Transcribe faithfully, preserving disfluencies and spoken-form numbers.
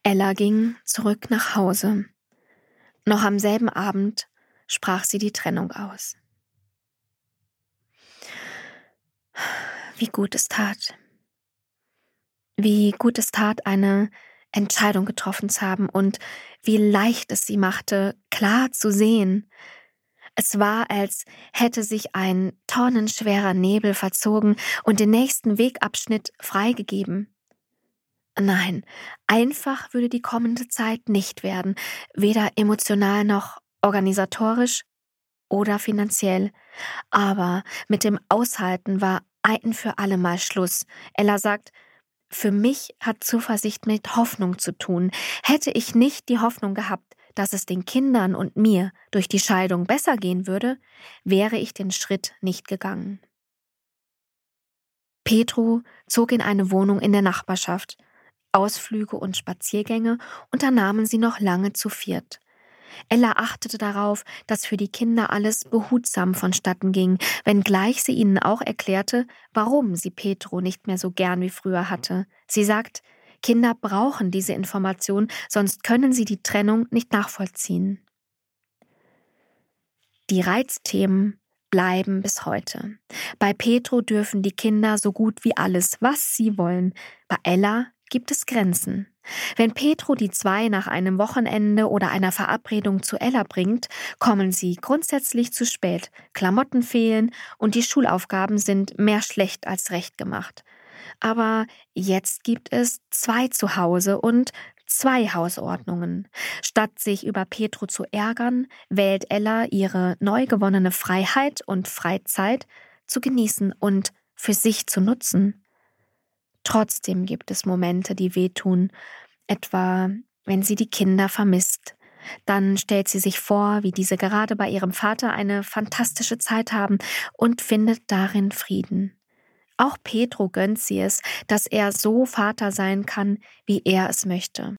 Ella ging zurück nach Hause. Noch am selben Abend sprach sie die Trennung aus. Wie gut es tat. Wie gut es tat, eine Entscheidung getroffen zu haben und wie leicht es sie machte, klar zu sehen. Es war, als hätte sich ein tonnenschwerer Nebel verzogen und den nächsten Wegabschnitt freigegeben. Nein, einfach würde die kommende Zeit nicht werden, weder emotional noch organisatorisch oder finanziell. Aber mit dem Aushalten war ein für alle Mal Schluss. Ella sagt, für mich hat Zuversicht mit Hoffnung zu tun. Hätte ich nicht die Hoffnung gehabt, dass es den Kindern und mir durch die Scheidung besser gehen würde, wäre ich den Schritt nicht gegangen. Petro zog in eine Wohnung in der Nachbarschaft. Ausflüge und Spaziergänge unternahmen sie noch lange zu viert. Ella achtete darauf, dass für die Kinder alles behutsam vonstatten ging, wenngleich sie ihnen auch erklärte, warum sie Petro nicht mehr so gern wie früher hatte. Sie sagt, Kinder brauchen diese Information, sonst können sie die Trennung nicht nachvollziehen. Die Reizthemen bleiben bis heute. Bei Petro dürfen die Kinder so gut wie alles, was sie wollen. Bei Ella gibt es Grenzen. Wenn Petro die zwei nach einem Wochenende oder einer Verabredung zu Ella bringt, kommen sie grundsätzlich zu spät, Klamotten fehlen und die Schulaufgaben sind mehr schlecht als recht gemacht. Aber jetzt gibt es zwei zu Hause und zwei Hausordnungen. Statt sich über Petro zu ärgern, wählt Ella ihre neu gewonnene Freiheit und Freizeit zu genießen und für sich zu nutzen. Trotzdem gibt es Momente, die wehtun, etwa wenn sie die Kinder vermisst. Dann stellt sie sich vor, wie diese gerade bei ihrem Vater eine fantastische Zeit haben und findet darin Frieden. Auch Petro gönnt sie es, dass er so Vater sein kann, wie er es möchte.